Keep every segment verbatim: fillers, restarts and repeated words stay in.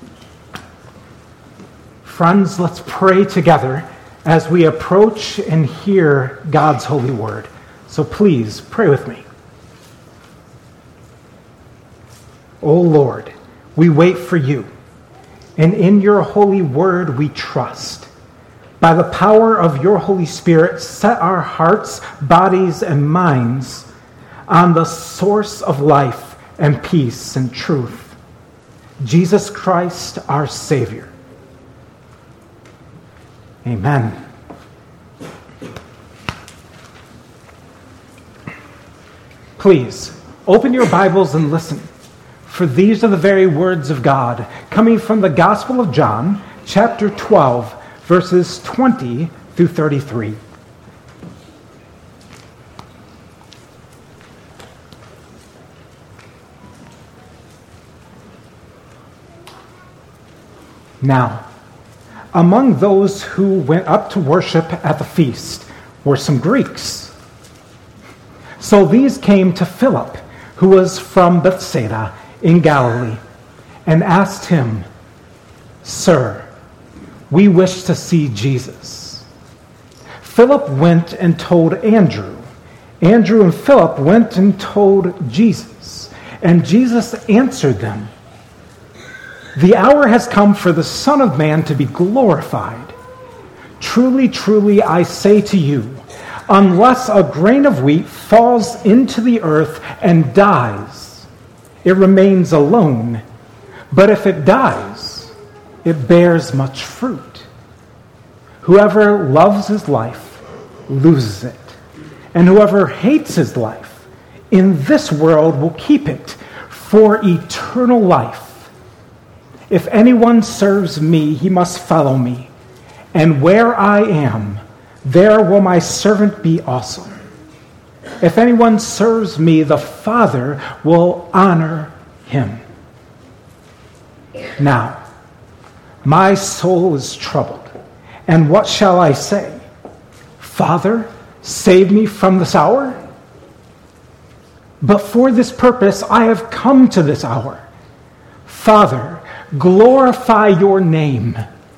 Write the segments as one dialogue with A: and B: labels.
A: Friends, let's pray together as we approach and hear God's holy word. So please, pray with me. O Lord, we wait for you, and in your holy word we trust. By the power of your Holy Spirit, set our hearts, bodies, and minds on the source of life and peace and truth, Jesus Christ, our Savior. Amen. Please, open your Bibles and listen, for these are the very words of God, coming from the Gospel of John, chapter twelve, verses twenty through thirty-three. Now, among those who went up to worship at the feast were some Greeks. So these came to Philip, who was from Bethsaida in Galilee, and asked him, "Sir, we wish to see Jesus." Philip went and told Andrew. Andrew and Philip went and told Jesus. And Jesus answered them, "The hour has come for the Son of Man to be glorified. Truly, truly, I say to you, unless a grain of wheat falls into the earth and dies, it remains alone. But if it dies, it bears much fruit. Whoever loves his life loses it, and whoever hates his life in this world will keep it for eternal life. If anyone serves me, he must follow me, and where I am, there will my servant be also. If anyone serves me, the Father will honor him. Now, my soul is troubled, and what shall I say? Father, save me from this hour? But for this purpose I have come to this hour. Father, glorify your name."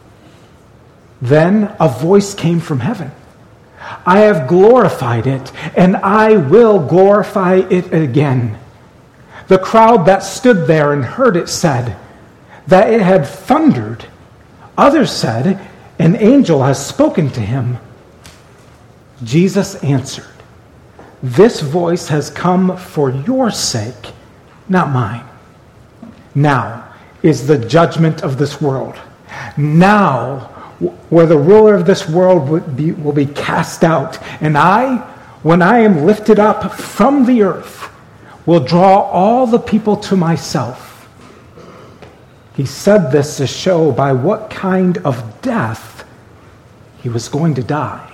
A: Then a voice came from heaven. "I have glorified it, and I will glorify it again." The crowd that stood there and heard it said that it had thundered. Others said, "An angel has spoken to him." Jesus answered, "This voice has come for your sake, not mine. Now is the judgment of this world. Now where the ruler of this world will be, will be cast out. And I, when I am lifted up from the earth, will draw all the people to myself." He said this to show by what kind of death he was going to die.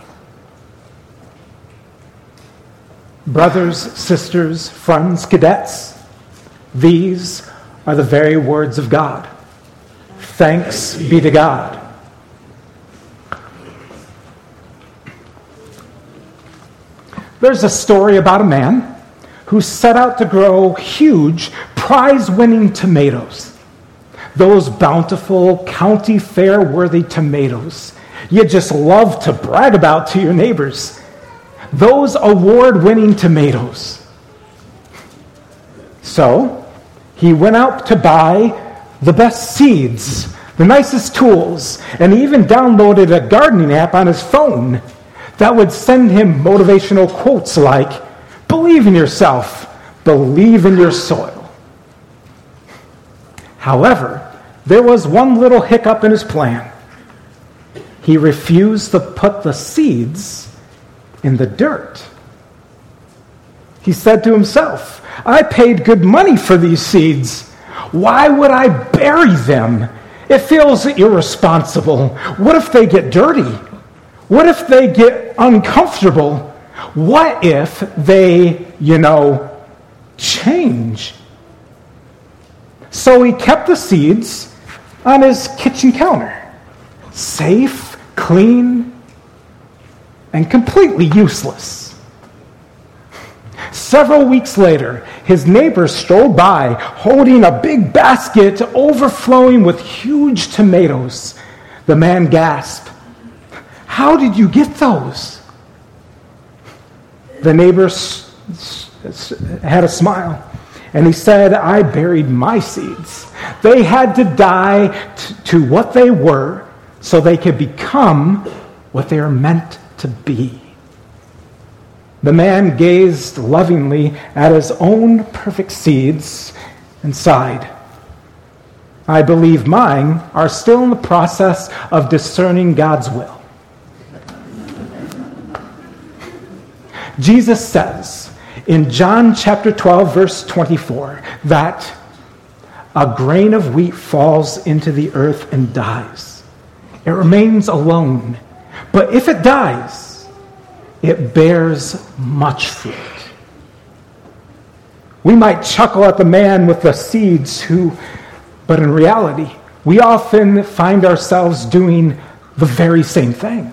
A: Brothers, sisters, friends, cadets, these are the very words of God. Thanks be to God. There's a story about a man who set out to grow huge, prize-winning tomatoes. Those bountiful, county fair-worthy tomatoes you just love to brag about to your neighbors. Those award-winning tomatoes. So, he went out to buy the best seeds, the nicest tools, and he even downloaded a gardening app on his phone that would send him motivational quotes like, "Believe in yourself, believe in your soil." However, there was one little hiccup in his plan. He refused to put the seeds in the dirt. He said to himself, "I paid good money for these seeds. Why would I bury them? It feels irresponsible. What if they get dirty? What if they get uncomfortable? What if they, you know, change?" So he kept the seeds on his kitchen counter, safe, clean, and completely useless. Several weeks later, his neighbors strolled by holding a big basket overflowing with huge tomatoes. The man gasped, "How did you get those?" The neighbors had a smile, and he said, "I buried my seeds. They had to die t- to what they were so they could become what they are meant to be." The man gazed lovingly at his own perfect seeds and sighed. "I believe mine are still in the process of discerning God's will." Jesus says in John chapter twelve, verse twenty-four, that a grain of wheat falls into the earth and dies. It remains alone. But if it dies, it bears much fruit. We might chuckle at the man with the seeds who, but in reality, we often find ourselves doing the very same thing.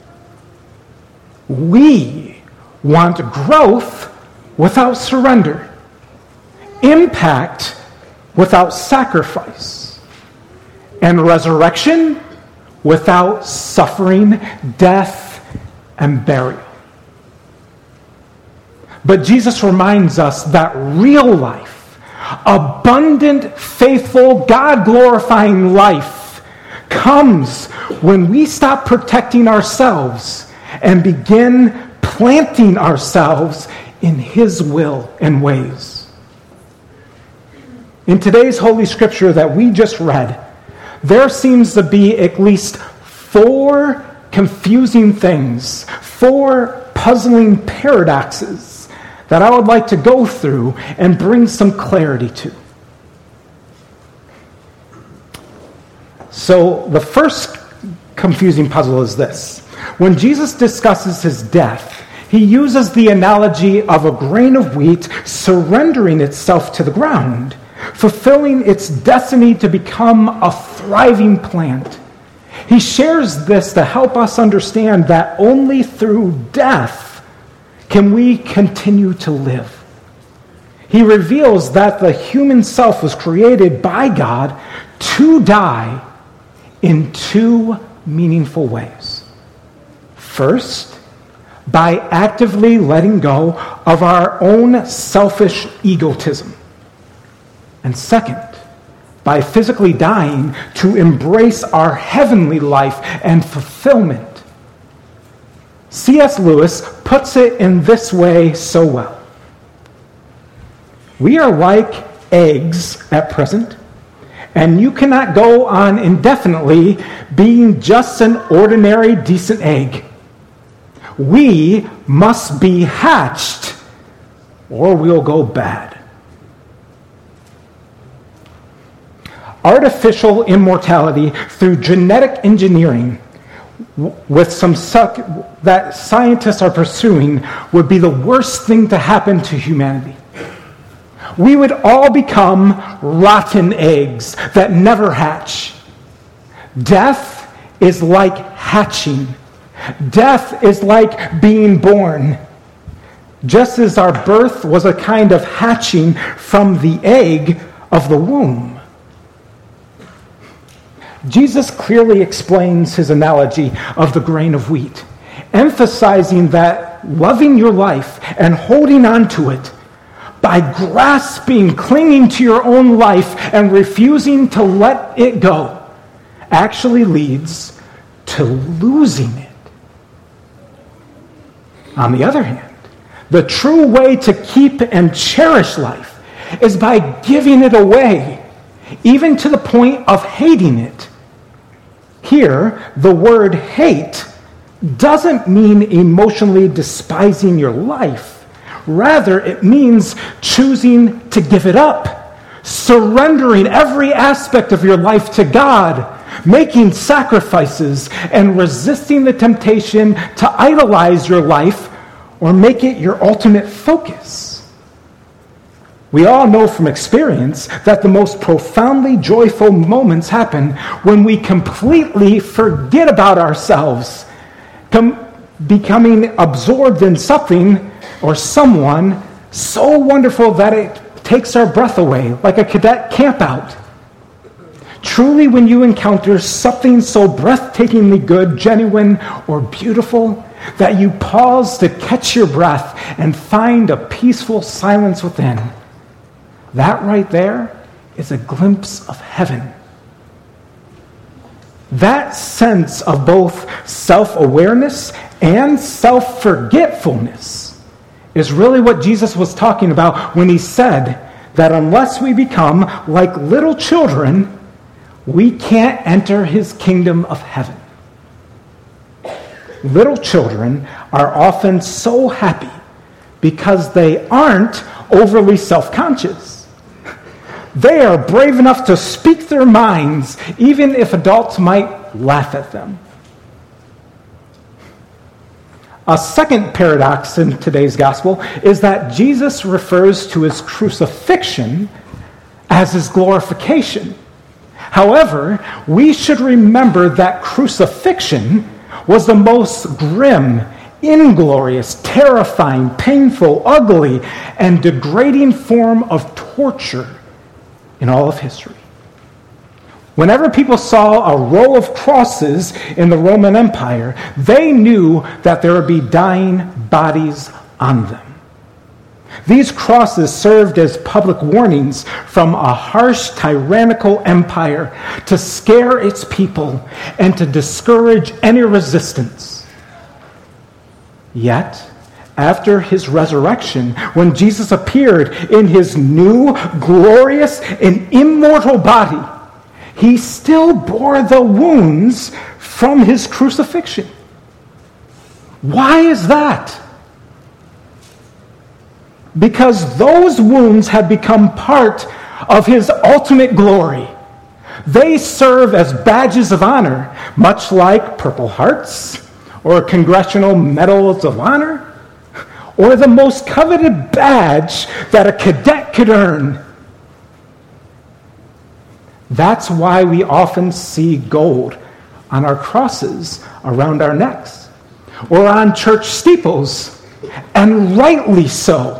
A: We want growth without surrender, impact without sacrifice, and resurrection without suffering, death, and burial. But Jesus reminds us that real life, abundant, faithful, God-glorifying life, comes when we stop protecting ourselves and begin planting ourselves in His will and ways. In today's Holy Scripture that we just read, there seems to be at least four confusing things, four puzzling paradoxes that I would like to go through and bring some clarity to. So the first confusing puzzle is this. When Jesus discusses his death, he uses the analogy of a grain of wheat surrendering itself to the ground, fulfilling its destiny to become a thriving plant. He shares this to help us understand that only through death can we continue to live. He reveals that the human self was created by God to die in two meaningful ways. First, by actively letting go of our own selfish egotism. And second, by physically dying to embrace our heavenly life and fulfillment. C S Lewis puts it in this way so well. We are like eggs at present, and you cannot go on indefinitely being just an ordinary decent egg. We must be hatched, or we'll go bad. Artificial immortality through genetic engineering with some suck that scientists are pursuing would be the worst thing to happen to humanity. We would all become rotten eggs that never hatch. Death is like hatching. Death is like being born. Just as our birth was a kind of hatching from the egg of the womb. Jesus clearly explains his analogy of the grain of wheat, emphasizing that loving your life and holding on to it by grasping, clinging to your own life and refusing to let it go actually leads to losing it. On the other hand, the true way to keep and cherish life is by giving it away, even to the point of hating it. Here, the word hate doesn't mean emotionally despising your life. Rather, it means choosing to give it up, surrendering every aspect of your life to God, making sacrifices, and resisting the temptation to idolize your life or make it your ultimate focus. We all know from experience that the most profoundly joyful moments happen when we completely forget about ourselves, com- becoming absorbed in something or someone so wonderful that it takes our breath away, like a cadet campout. Truly, when you encounter something so breathtakingly good, genuine, or beautiful, that you pause to catch your breath and find a peaceful silence within, that right there is a glimpse of heaven. That sense of both self-awareness and self-forgetfulness is really what Jesus was talking about when he said that unless we become like little children, we can't enter his kingdom of heaven. Little children are often so happy because they aren't overly self-conscious. They are brave enough to speak their minds, even if adults might laugh at them. A second paradox in today's gospel is that Jesus refers to his crucifixion as his glorification. However, we should remember that crucifixion was the most grim, inglorious, terrifying, painful, ugly, and degrading form of torture in all of history. Whenever people saw a row of crosses in the Roman Empire, they knew that there would be dying bodies on them. These crosses served as public warnings from a harsh, tyrannical empire to scare its people and to discourage any resistance. Yet, after his resurrection, when Jesus appeared in his new, glorious, and immortal body, he still bore the wounds from his crucifixion. Why is that? Because those wounds have become part of his ultimate glory. They serve as badges of honor, much like Purple Hearts or Congressional Medals of Honor, or the most coveted badge that a cadet could earn. That's why we often see gold on our crosses around our necks or on church steeples, and rightly so.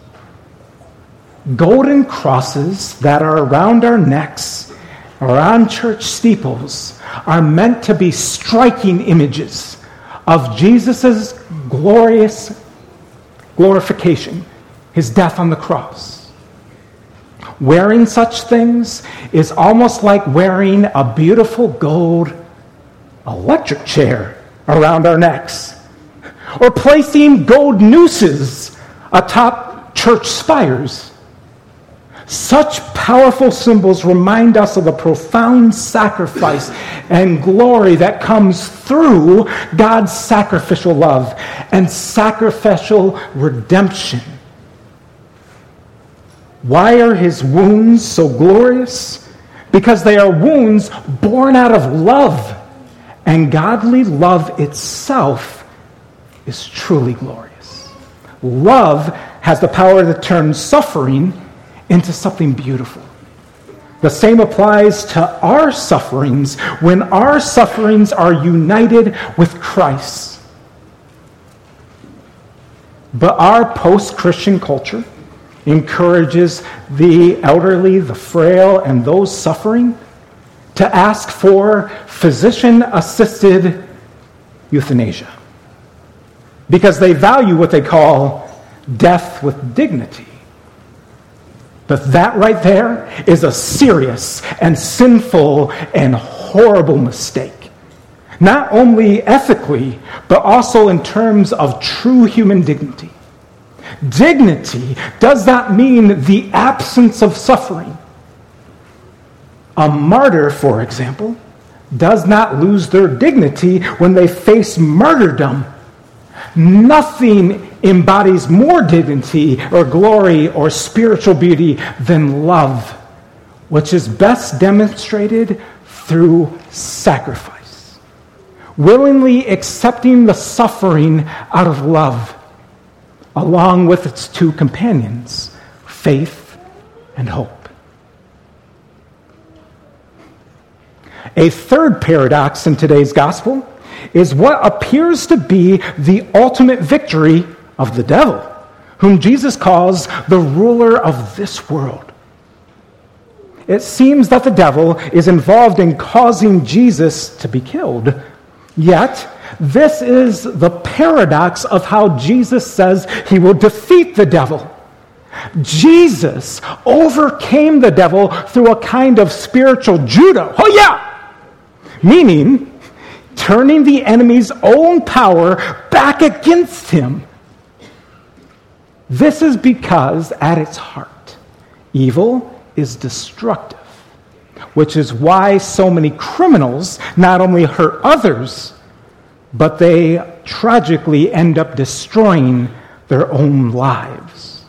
A: Golden crosses that are around our necks or on church steeples are meant to be striking images of Jesus' glorious glorification, his death on the cross. Wearing such things is almost like wearing a beautiful gold electric chair around our necks, or placing gold nooses atop church spires. Such powerful symbols remind us of the profound sacrifice and glory that comes through God's sacrificial love and sacrificial redemption. Why are his wounds so glorious? Because they are wounds born out of love, and godly love itself is truly glorious. Love has the power to turn suffering into something beautiful. The same applies to our sufferings when our sufferings are united with Christ. But our post-Christian culture encourages the elderly, the frail, and those suffering to ask for physician-assisted euthanasia because they value what they call death with dignity. But that right there is a serious and sinful and horrible mistake. Not only ethically, but also in terms of true human dignity. Dignity does not mean the absence of suffering. A martyr, for example, does not lose their dignity when they face martyrdom. Nothing embodies more dignity or glory or spiritual beauty than love, which is best demonstrated through sacrifice. Willingly accepting the suffering out of love, along with its two companions, faith and hope. A third paradox in today's gospel is what appears to be the ultimate victory of the devil, whom Jesus calls the ruler of this world. It seems that the devil is involved in causing Jesus to be killed. Yet, this is the paradox of how Jesus says he will defeat the devil. Jesus overcame the devil through a kind of spiritual judo. Oh yeah! Meaning, turning the enemy's own power back against him. This is because, at its heart, evil is destructive, which is why so many criminals not only hurt others, but they tragically end up destroying their own lives.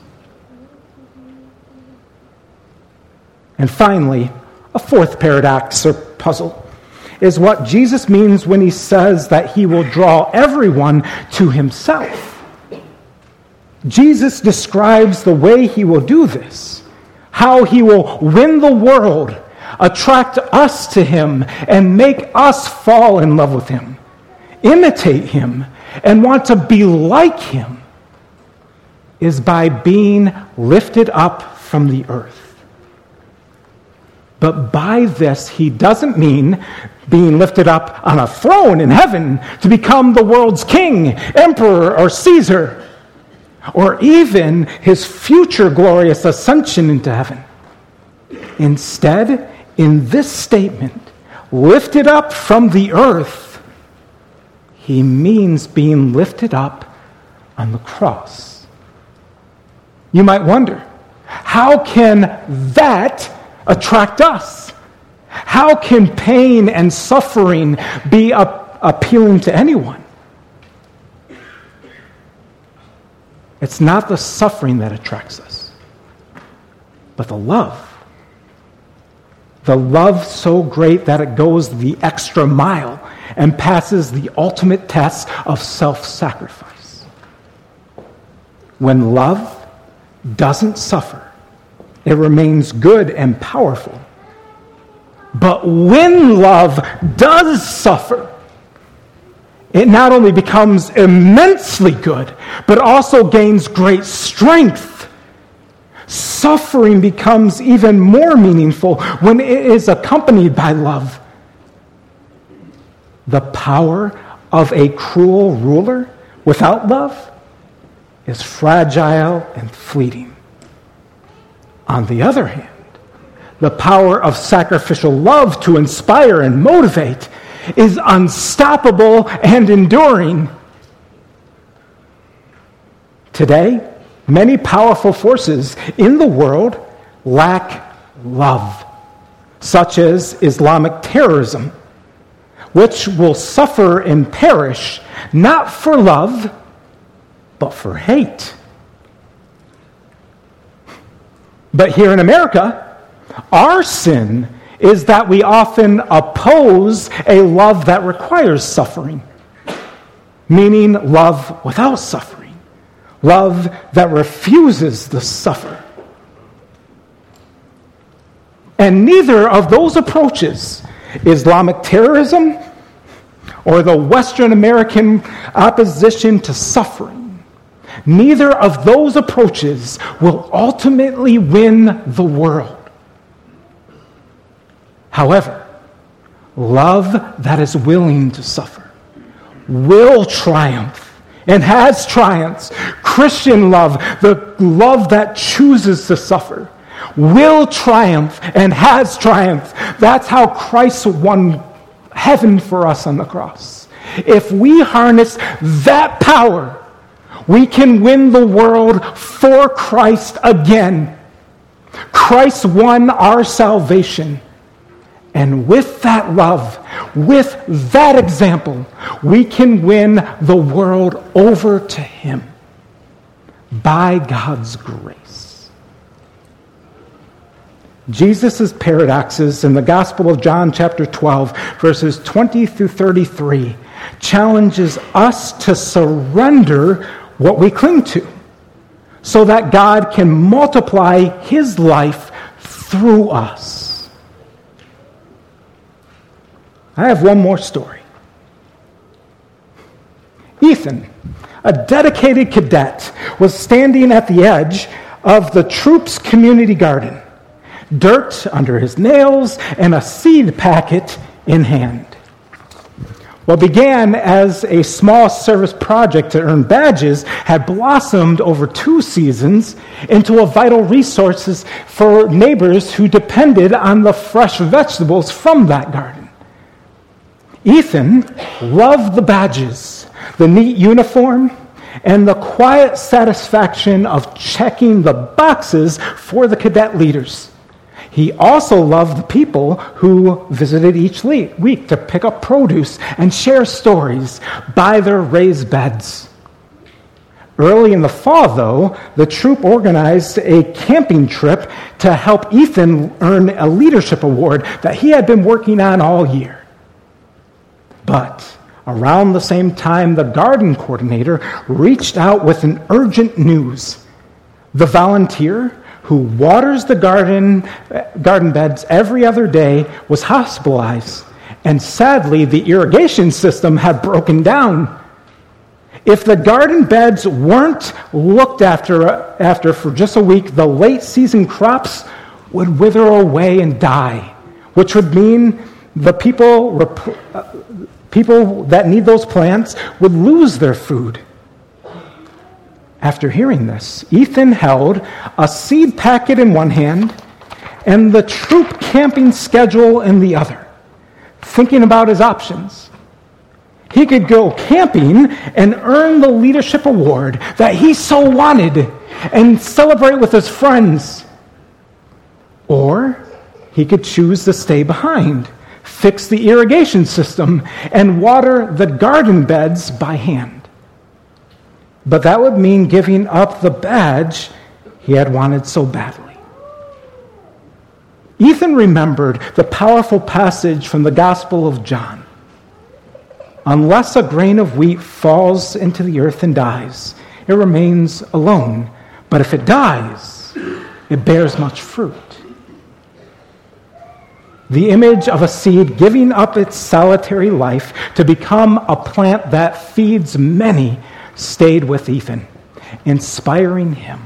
A: And finally, a fourth paradox or puzzle is what Jesus means when he says that he will draw everyone to himself. Jesus describes the way he will do this, how he will win the world, attract us to him, and make us fall in love with him, imitate him, and want to be like him, is by being lifted up from the earth. But by this, he doesn't mean being lifted up on a throne in heaven to become the world's king, emperor, or Caesar, or even his future glorious ascension into heaven. Instead, in this statement, lifted up from the earth, he means being lifted up on the cross. You might wonder, how can that attract us? How can pain and suffering be a- appealing to anyone? It's not the suffering that attracts us, but the love. The love so great that it goes the extra mile and passes the ultimate test of self-sacrifice. When love doesn't suffer, it remains good and powerful. But when love does suffer, it not only becomes immensely good, but also gains great strength. Suffering becomes even more meaningful when it is accompanied by love. The power of a cruel ruler without love is fragile and fleeting. On the other hand, the power of sacrificial love to inspire and motivate is unstoppable and enduring. Today, many powerful forces in the world lack love, such as Islamic terrorism, which will suffer and perish not for love, but for hate. But here in America, our sin is that we often oppose a love that requires suffering, meaning love without suffering, love that refuses to suffer. And neither of those approaches, Islamic terrorism or the Western American opposition to suffering, neither of those approaches will ultimately win the world. However, love that is willing to suffer will triumph and has triumphed. Christian love, the love that chooses to suffer, will triumph and has triumphed. That's how Christ won heaven for us on the cross. If we harness that power, we can win the world for Christ again. Christ won our salvation. And with that love, with that example, we can win the world over to him by God's grace. Jesus' paradoxes in the Gospel of John chapter twelve, verses twenty through thirty-three, challenges us to surrender what we cling to so that God can multiply his life through us. I have one more story. Ethan, a dedicated cadet, was standing at the edge of the troop's community garden, dirt under his nails and a seed packet in hand. What began as a small service project to earn badges had blossomed over two seasons into a vital resource for neighbors who depended on the fresh vegetables from that garden. Ethan loved the badges, the neat uniform, and the quiet satisfaction of checking the boxes for the cadet leaders. He also loved the people who visited each week to pick up produce and share stories by their raised beds. Early in the fall, though, the troop organized a camping trip to help Ethan earn a leadership award that he had been working on all year. But around the same time, the garden coordinator reached out with an urgent news. The volunteer who waters the garden garden beds every other day was hospitalized, and sadly, the irrigation system had broken down. If the garden beds weren't looked after, after for just a week, the late season crops would wither away and die, which would mean the people, people that need those plants would lose their food. After hearing this, Ethan held a seed packet in one hand and the troop camping schedule in the other, thinking about his options. He could go camping and earn the leadership award that he so wanted and celebrate with his friends. Or he could choose to stay behind, fix the irrigation system, and water the garden beds by hand. But that would mean giving up the badge he had wanted so badly. Ethan remembered the powerful passage from the Gospel of John. Unless a grain of wheat falls into the earth and dies, it remains alone. But if it dies, it bears much fruit. The image of a seed giving up its solitary life to become a plant that feeds many stayed with Ethan, inspiring him.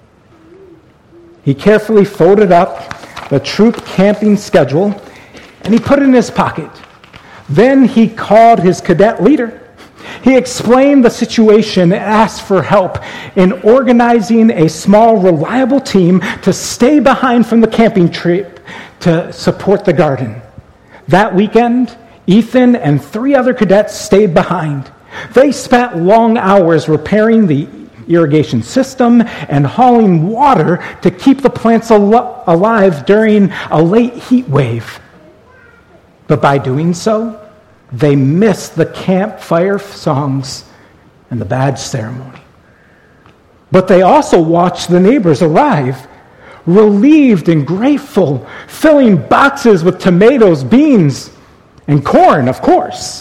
A: He carefully folded up the troop camping schedule and he put it in his pocket. Then he called his cadet leader. He explained the situation and asked for help in organizing a small, reliable team to stay behind from the camping trip to support the garden. That weekend, Ethan and three other cadets stayed behind. They spent long hours repairing the irrigation system and hauling water to keep the plants al- alive during a late heat wave. But by doing so, they missed the campfire songs and the badge ceremony. But they also watched the neighbors arrive, relieved and grateful, filling boxes with tomatoes, beans, and corn, of course.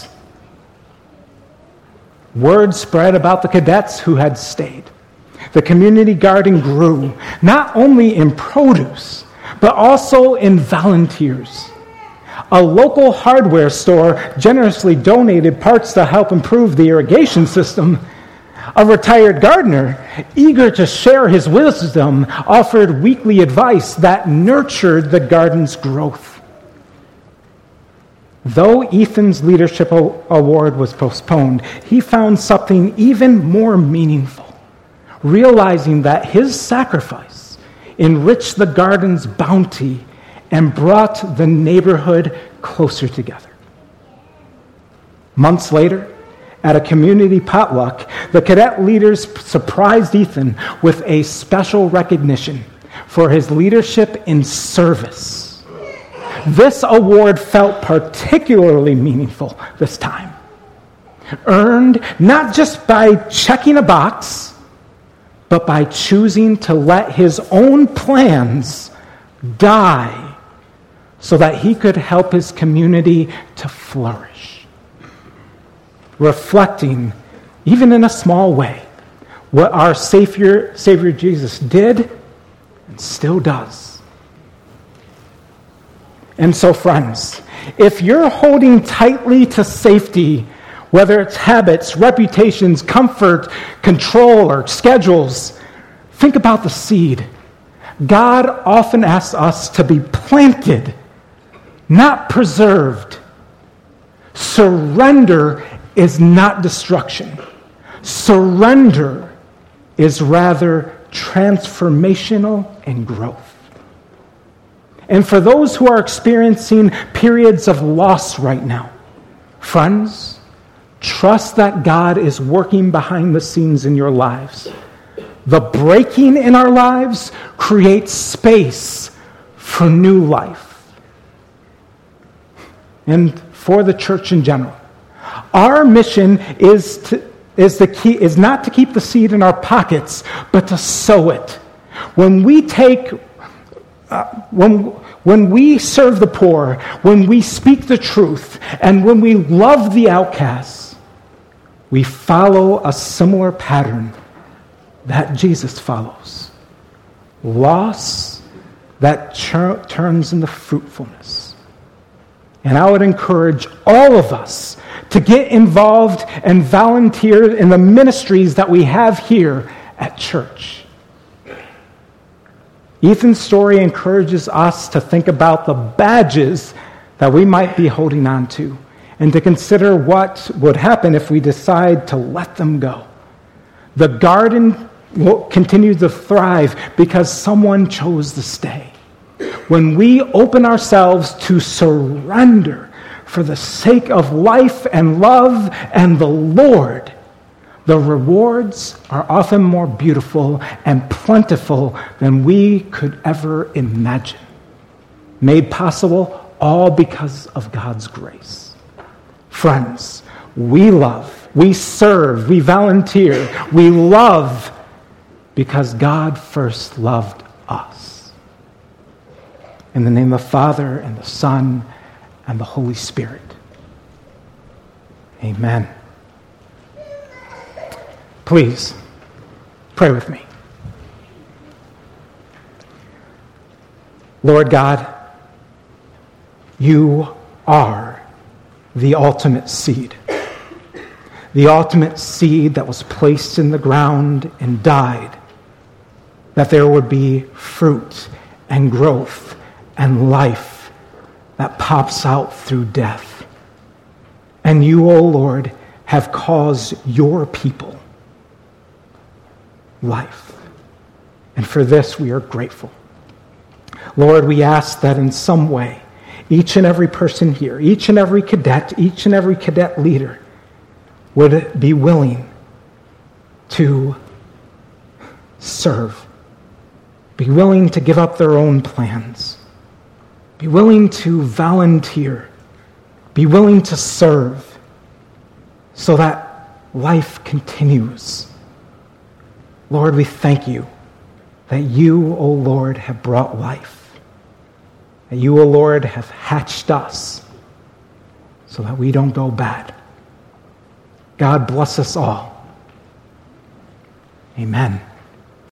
A: Word spread about the cadets who had stayed. The community garden grew, not only in produce, but also in volunteers. A local hardware store generously donated parts to help improve the irrigation system. A retired gardener, eager to share his wisdom, offered weekly advice that nurtured the garden's growth. Though Ethan's leadership award was postponed, he found something even more meaningful, realizing that his sacrifice enriched the garden's bounty and brought the neighborhood closer together. Months later, at a community potluck, the cadet leaders surprised Ethan with a special recognition for his leadership in service. This award felt particularly meaningful this time. Earned not just by checking a box, but by choosing to let his own plans die so that he could help his community to flourish. Reflecting, even in a small way, what our Savior, Savior Jesus did and still does. And so, friends, if you're holding tightly to safety whether it's habits, reputations, comfort, control, or schedules. Think about the seed. God often asks us to be planted, not preserved. Surrender is not destruction. Surrender is rather transformational and growth. And for those who are experiencing periods of loss right now, friends, trust that God is working behind the scenes in your lives. The breaking in our lives creates space for new life. And for the church in general, our mission is to is the key is not to keep the seed in our pockets, but to sow it. When we take uh, when when we serve the poor, when we speak the truth, and when we love the outcasts, we follow a similar pattern that Jesus follows. Loss that ch- turns into fruitfulness. And I would encourage all of us to get involved and volunteer in the ministries that we have here at church. Ethan's story encourages us to think about the badges that we might be holding on to and to consider what would happen if we decide to let them go. The garden will continue to thrive because someone chose to stay. When we open ourselves to surrender for the sake of life and love and the Lord, the rewards are often more beautiful and plentiful than we could ever imagine. Made possible all because of God's grace. Friends, we love, we serve, we volunteer, we love because God first loved us. In the name of the Father, and the Son, and the Holy Spirit. Amen. Please, pray with me. Lord God, you are the ultimate seed. The ultimate seed that was placed in the ground and died, that there would be fruit and growth and life that pops out through death. And you, O Lord, have caused your people life. And for this we are grateful. Lord, we ask that in some way, each and every person here, each and every cadet, each and every cadet leader would be willing to serve, be willing to give up their own plans, be willing to volunteer, be willing to serve so that life continues. Lord, we thank you that you, O Lord, have brought life, that you, O Lord, have hatched us so that we don't go bad. God bless us all. Amen.